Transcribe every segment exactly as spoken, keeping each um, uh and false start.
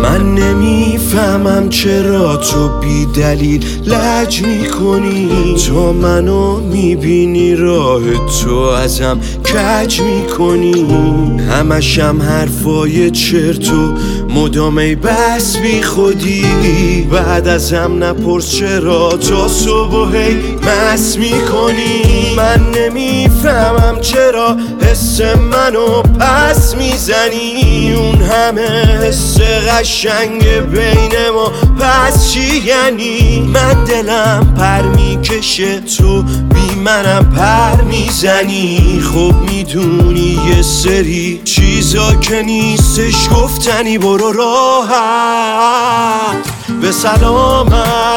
من نمیفهمم چرا تو بی دلیل لج میکنی. تو منو میبینی راه تو ازم کج میکنی. همشم حرفای چرتو مدامه بس بی خودی. بعد ازم نپرس چرا تا صبح هی مس میکنی. من نمیفهمم چرا حس منو پس میزنی. اون همه حس قشنگ بین ما پس چی یعنی؟ من دلم پر میکشه تو بی منم پر میزنی. خب میدونی یه سری چیزا که نیستش گفتنی. برو راحت به سلامت،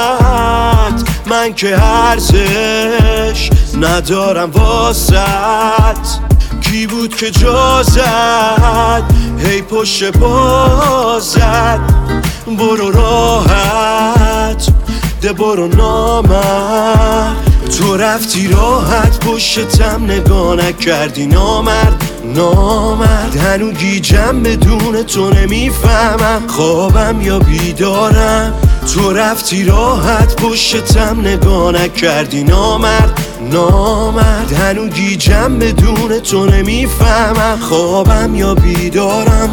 من که ارزش ندارم واسط. کی بود که جا زد هی پشت پا زد؟ برو راحت ده برو نامرد. تو رفتی راحت پشتم نگاه نکردی نامرد نامرد. هنو گیجم بدون تو نمیفهمم خوابم یا بیدارم. تو رفتی راحت پشتم نگاه نکردی نامرد نامرد. هنو گیجم بدون تو نمیفهمم خوابم یا بیدارم.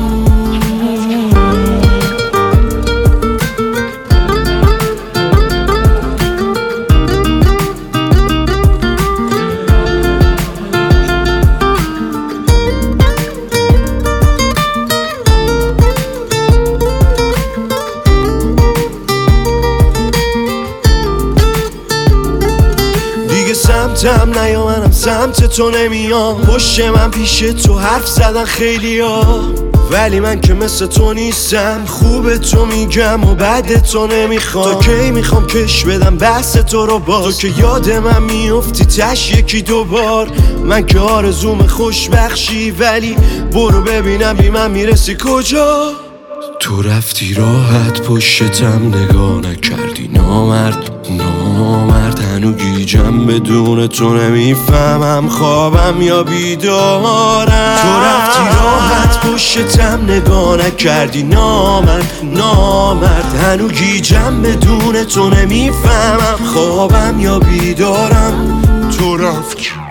سمتم نیا منم سمت تو نمیام. پشت من پیش تو حرف زدن خیلی ها، ولی من که مثل تو نیستم. خوب تو میگم و بعد تو نمیخوام. تا کی میخوام کش بدم بحث تو رو باز؟ تو که یاد من میافتی تش یکی دوبار. من که آرزوم خوشبخشی، ولی برو ببینم بی من میرسی کجا. تو رفتی راحت پشتم نگاه نکردی نامرد نامرد. هنو گیجم بدون تو نمیفهمم خوابم یا بیدارم. تو رفتی راحت پشتم نگاه نکردی نامرد نامرد. هنو گیجم بدون تو نمیفهمم خوابم یا بیدارم. تو رفتی